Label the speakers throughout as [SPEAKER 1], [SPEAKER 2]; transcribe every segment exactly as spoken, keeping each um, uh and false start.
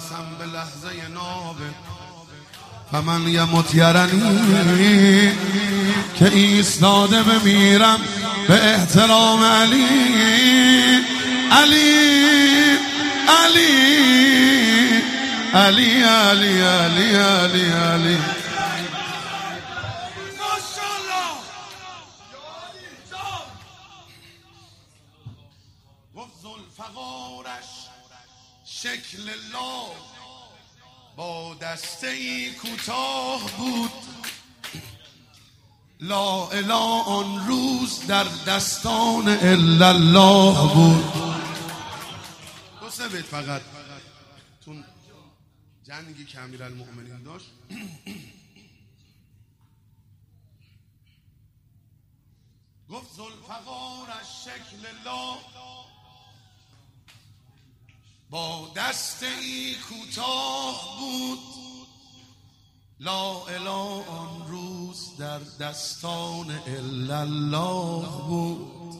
[SPEAKER 1] قسم به لحظه نابه فمن یمت یرنی که ایستاده بمیرم به احترام علی علی علی علی علی علی علی علی گفت ذوالفقارش شکل الله با دسته ای کوتاه بود لا اله آن روز در دستان الا الله بود. دو سه بیت فقط تون جنگی که امیرالمؤمنین داشت گفت ذوالفقارش شکل الله با دسته ای کوتاه بود لا اله آن روز در دستان الا الله بود.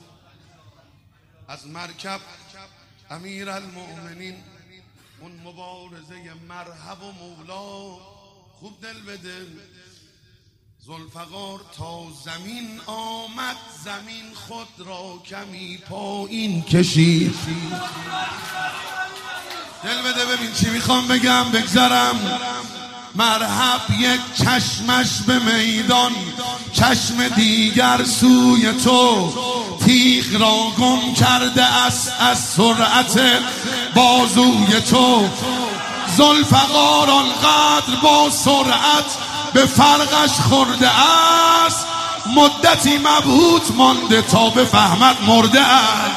[SPEAKER 1] از مرکب امیرالمؤمنین اون مبارزه مرحب و مولا خوب دل به دل ذوالفقار تا زمین آمد زمین خود را کمی پایین کشید. دل بده ببین چی میخوام بگم بگذرم. مرحب یک چشمش به میدان چشم دیگر سوی تو تیغ را گم کرده است از سرعت بازوی تو. ذوالفقار آنقدر با سرعت به فرقش خورده است مدتی مبهوت مانده تا بفهمد مرده است.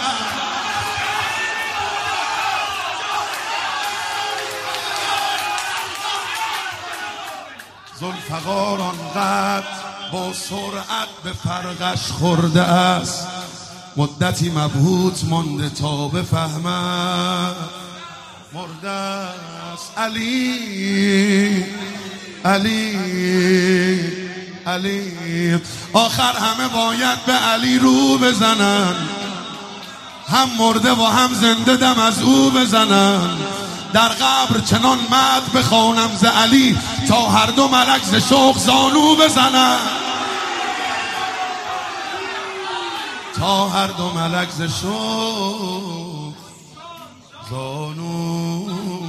[SPEAKER 1] ذوالفقار آنقدر با سرعت به فرقش خورده است مدتی مبهوت مانده تا بفهمد مرده است. علی علی علی آخر همه باید به علی رو بزنن هم مرده و هم زنده دم از او بزنن. در قبر چنان مدح بخوانم ز علی تا هر دو ملک ز شوق زانو بزنن تا هر دو ملک ز شوق زانو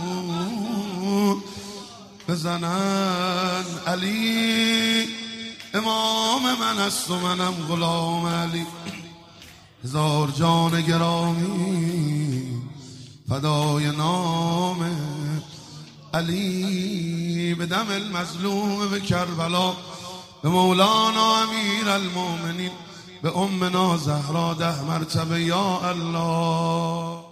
[SPEAKER 1] بزنن. علی امام من است و منم غلام علی هزار جان گرامی فدای نام علی. به دم المظلوم به کربلا به مولانا امیرالمؤمنین به امنا زهرا ده مرتبه یا الله.